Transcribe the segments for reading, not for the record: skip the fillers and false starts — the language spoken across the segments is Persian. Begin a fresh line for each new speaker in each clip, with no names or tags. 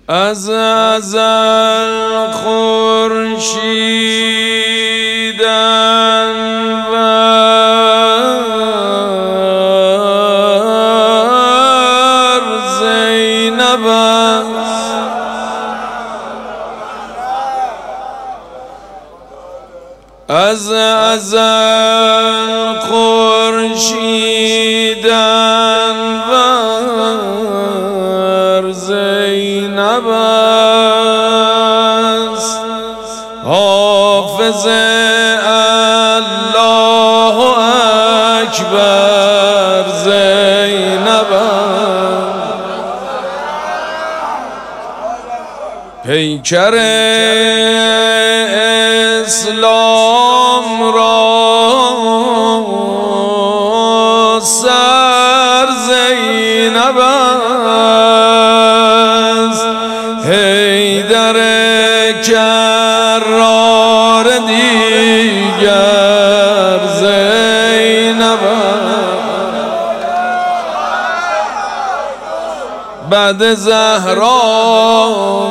از ازل خورشید انور زینب است. از ازل خورشید انور زینب است. حافظ الله اکبر زینب است. پیکر اسلام را سر زینب است. حیدر کرار دیگر زینب است. بعد زهرا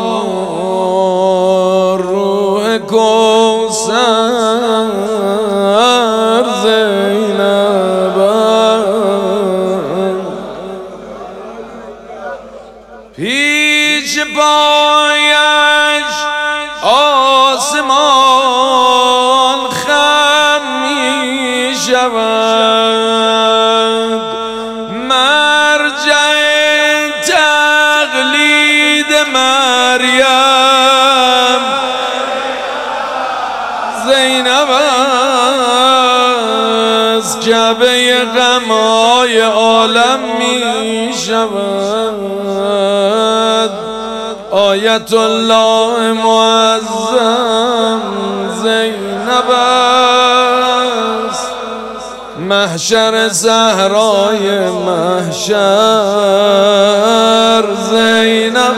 روح کوثر زینب است. پیش پایش آسمان خم می شود. مرجع تقلید مریم زینب است. کعبه غم‌های عالم می شود. آیت الله معظم زینب است. محشر صحرای محشر زینب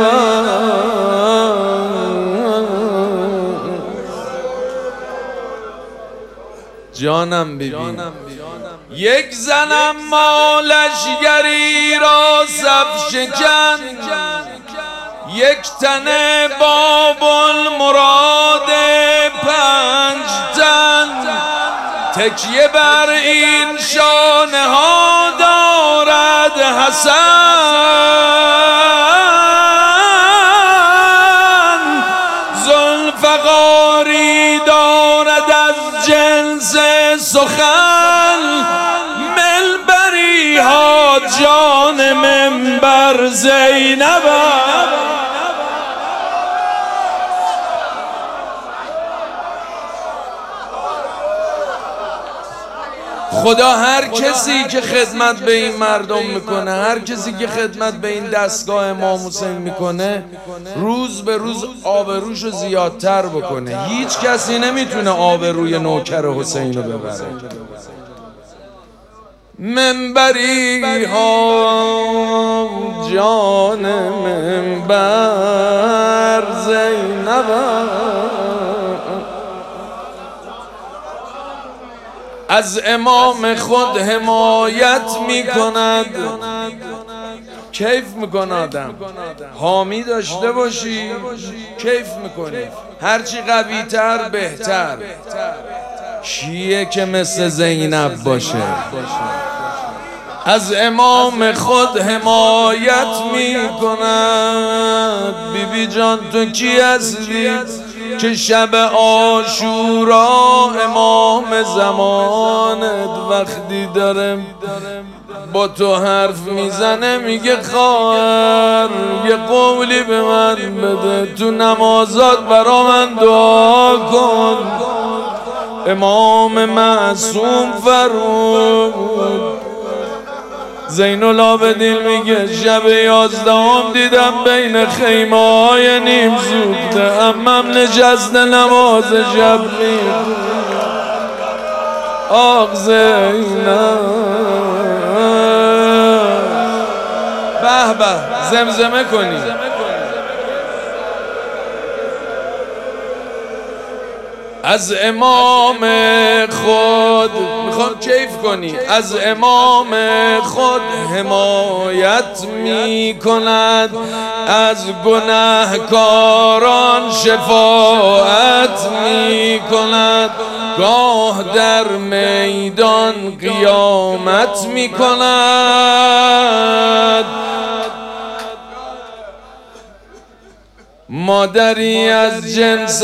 است. جانم ببین یک زنم مالشگری را صف شکن. یک تنه باب المراد 5 تن. تکیه بر این شانه ها دارد حسن. ذوالفقاری دارد از جنس سخن. ملبری ها جان منبر زینب. خدا هر کسی که خدمت به این مردم میکنه، هر کسی که خدمت به این دستگاه امام حسین میکنه، روز به روز آبروشو زیادتر بکنه. هیچ کسی نمیتونه آبروی نوکر حسین رو ببره. منبری ها جان منبر زینب. از امام خود حمایت میکند. کیف میکنه آدم حامی داشته باشی، کیف میکنی. هرچی قوی تر بهتر. کیه که مثل زینب باشه؟ از امام خود حمایت میکند. بیبی جان تو کی هستی که شب عاشورا امام زمانت وقتی داره با تو حرف میزنه میگه خواهر یه قولی به من بده، تو نمازات برا من دعا کن. امام معصوم فرمود. زین العابدین میگه شب 11 دیدم بین خیمه های نیم سوخته عمم نشسته نماز شب میخونه. آق زینب به به زمزمه کنی. از امام خود میخوام کیف کنی، از امام خود حمایت میکند، از گناهکاران شفاعت میکند، گاه در میدان قیامت میکند. مادری از جنس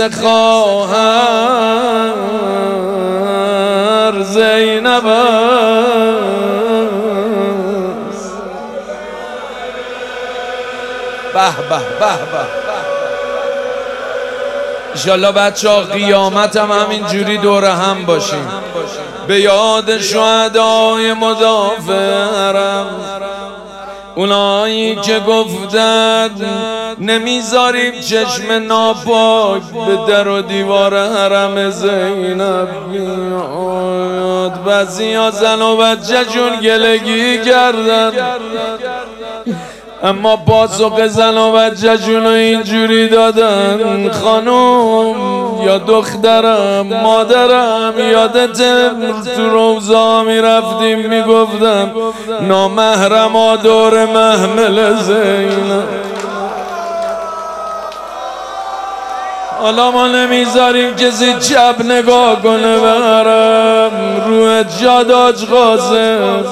خواهر زینب است. به به به به. انشالله بچه ها قیامت هم همین جوری دور هم باشیم، به یاد شهدای مدافع حرم، اونایی که گفتند نمیذاریم چشم ناپاک به در و دیوار حرم زینب بیاد. بعضیا زن و بچه جون گلگی کردن، اما پاسخ زن و بچه جون اینجوری دادن: خانوم یا دخترم، مادرم، یادت تو روزا میرفتیم میگفتم نامحرما دور محمل زینب. حالا ما نمیذاریم کسی چپ نگاه کنه برم روی جاداج قاسم.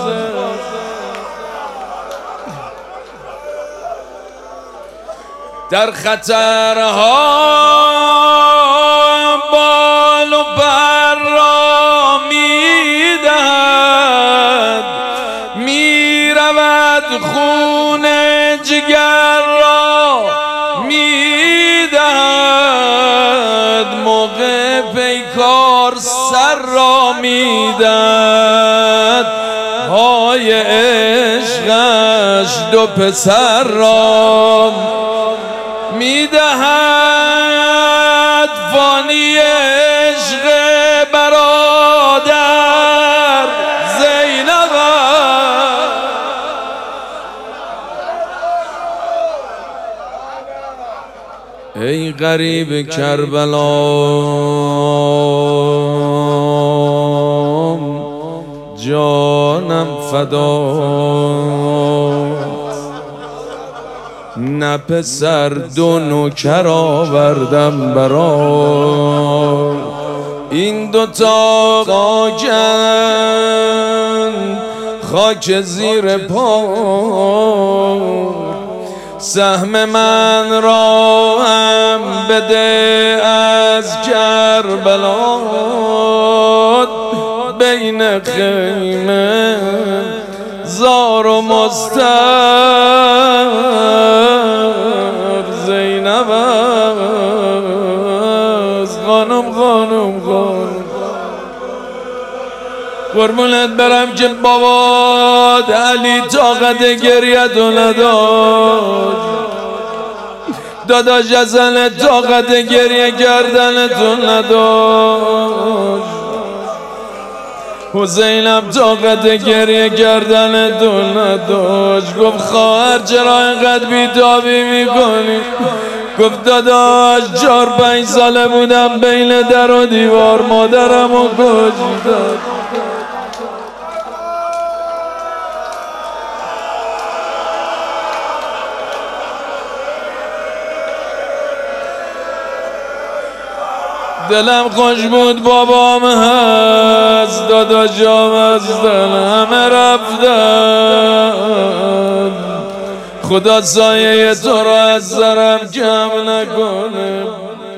در خطرها بال و پر را میدهد، میرود خون جگر را میدهد، موقع پیکار سر را میدهد، های عشقش دو پسر را میدهد. فانی عشق برادر زینب، ای غریب کربلا جانم فدات، نه پسر دو نوکر آوردم برات، این دوتا خاک زیر پا، سهم من را هم بده از کربلا، بین خیمه زار و مستر زینب است. خانم خانم خانم قربونت برم که بابا علی طاقت گریتو نداشت، داداش حسن طاقت گریه کردنتو نداشت، حسینم طاقت گریه کردنتو نداشت. گفت خواهر چرا اینقدر بیتابی میکنی؟ گفت داداش 4-5 ساله بودم بین در و دیوار مادرمو کشتن. دلم خوش بود بابام هست، داداشام هستن، همه رفتن، خدا سایه تو را از سرم کم نکنه.